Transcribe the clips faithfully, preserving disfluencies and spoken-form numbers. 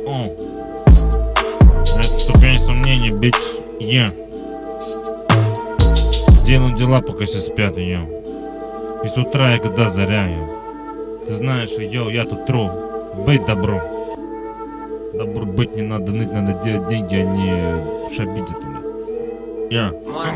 О, это ступень сомнений, бич. Я делаю дела, пока все спят, ее. И с утра, и когда заря, ее. Ты знаешь, йоу, я тут тру. Быть добро. Добро быть не надо, ныть надо делать деньги, а не шабить это, блядь. Я.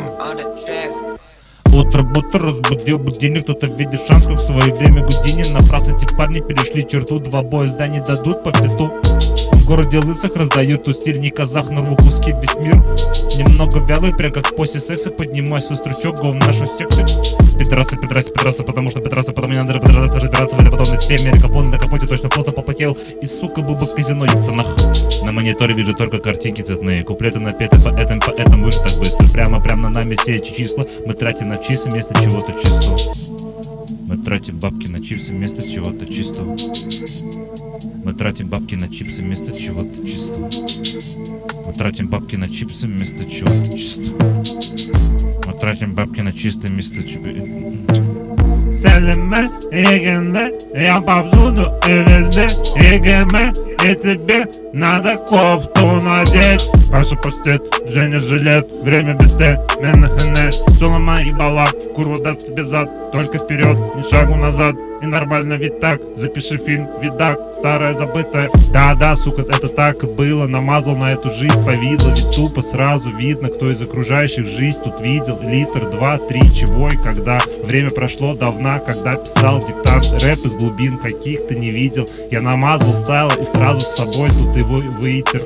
Утро будто разбудил будильник, кто-то видит шанс, как в свое время Гудини. Напрасно эти парни перешли черту, два поезда не дадут по пяту. В городе лысых раздают ту стиль, не казах, но рву куски весь мир. Немного вялый, прям как после секса, поднимай свой стручок, го в нашу секту. Пидорасы, пидорасы, пидорасы, потому что пидорасы, потом мне надо пидорасы, разбираться в этой подобной теме. Рекопон на капоте точно плотно попотел, и сука бы бы казино, ёпта нах. На мониторе вижу только картинки цветные, куплеты напеты по этим, по этому выше так быстро. Прямо, прямо на нами все эти числа, мы тратим на чипсы вместо чего-то чистого. Мы тратим бабки на чипсы вместо чего-то чистого. Мы тратим бабки на чипсы вместо чего-то чистого. Мы тратим бабки на чипсы вместо чего-то чистого. Мы тратим бабки на чистое вместо чего-то. Селиме, егеме, я повсюду и везде, егеме, и тебе надо кофту надеть. Паша постет, Женя жилет, время без те, менахене, Солома и балак, курва даст тебе зад, только вперед, ни шагу назад. И нормально ведь так, запиши фильм, видак, старая забытая. Да-да, сука, это так и было, намазал на эту жизнь повидло. Ведь тупо сразу видно, кто из окружающих жизнь тут видел. Литр, два, три, чего и когда. Время прошло давно, когда писал диктант. Рэп из глубин каких-то не видел. Я намазал стайл и сразу с собой тут его вытер.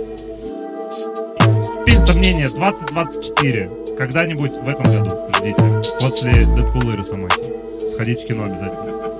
Ступень сомнения двадцать двадцать четыре. Когда-нибудь в этом году ждите. После Дэдпула и Росомахи. Сходите в кино обязательно.